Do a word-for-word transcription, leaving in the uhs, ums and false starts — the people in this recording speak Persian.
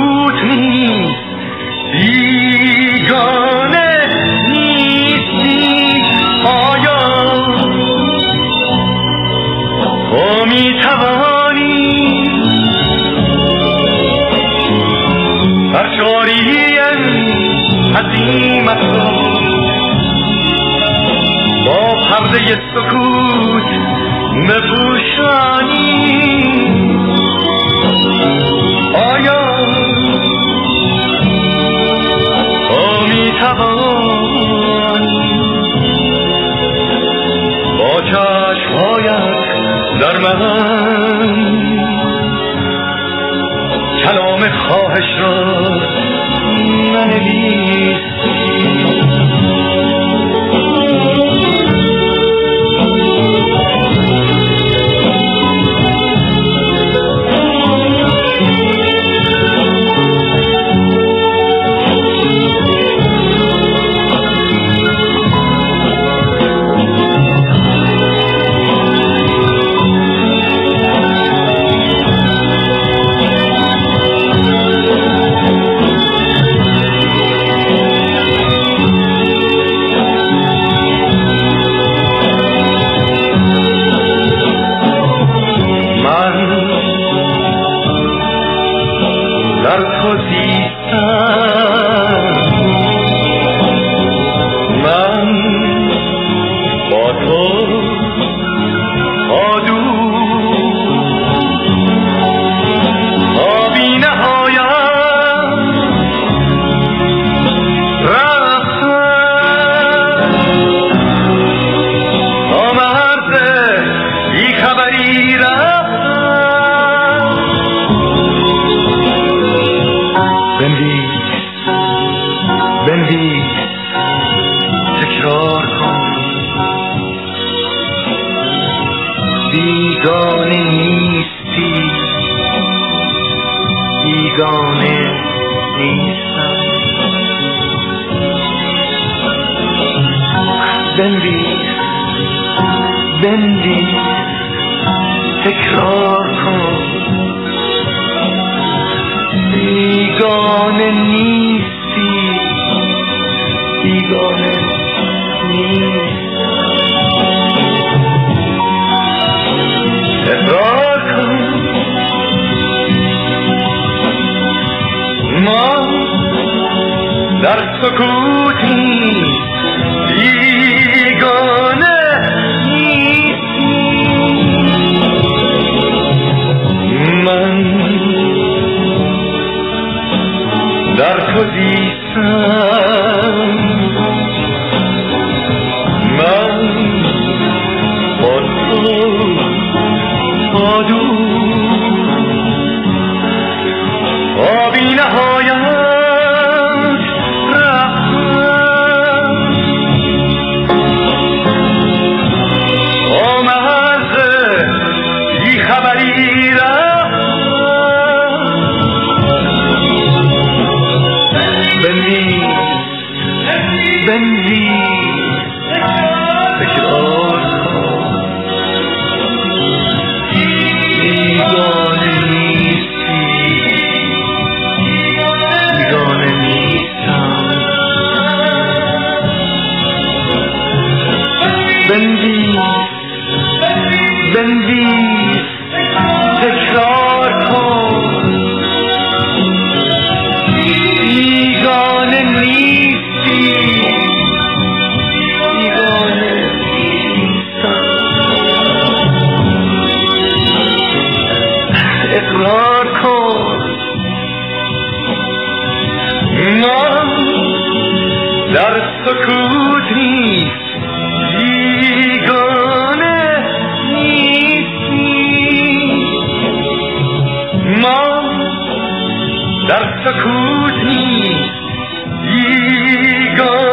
سکوت نیست، بیگانه نیستی. آیا تو میتوانی برشاری عظیمت را با پرده سکوت بپوشانی؟ آیا تو میتوانی با چشمهایت در من کلام خواهش را ننویسی؟ بیگانه نیستی، بیگانه نیستم. بنویس بنویس تکرار کن، بیگانه نیستی، بیگانه نیستی. اقرار کن ما در سکوتی بیگانه نیستی. من در تو زیستم، من با تو آدو آبی نهایت رفتم، آمرز بی خبری رفتم. بنویس بنویس تکرار بنویس بنویس تکرار کن، بیگانه نیستی، بیگانه نیستم. اقرار کن من در سکوت نیست، بیگانه نیستی. ما در سکوت نیست، بیگانه